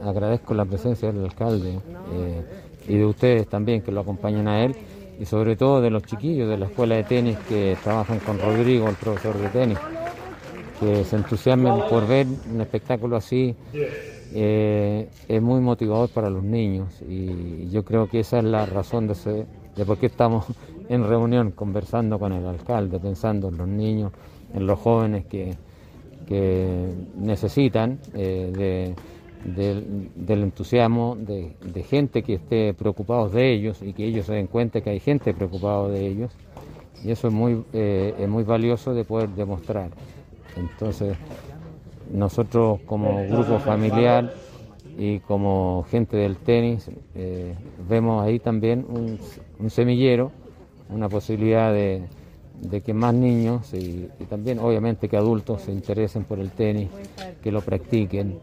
agradezco la presencia del alcalde y de ustedes también que lo acompañan a él, y sobre todo de los chiquillos de la escuela de tenis que trabajan con Rodrigo, el profesor de tenis, que se entusiasmen por ver un espectáculo así. Es muy motivador para los niños, y yo creo que esa es la razón de por qué estamos en reunión conversando con el alcalde, pensando en los niños, en los jóvenes que necesitan del entusiasmo de gente que esté preocupados de ellos, y que ellos se den cuenta que hay gente preocupada de ellos, y eso es muy valioso de poder demostrar. Entonces, nosotros como grupo familiar y como gente del tenis vemos ahí también un semillero, una posibilidad de que más niños y también obviamente que adultos se interesen por el tenis, que lo practiquen,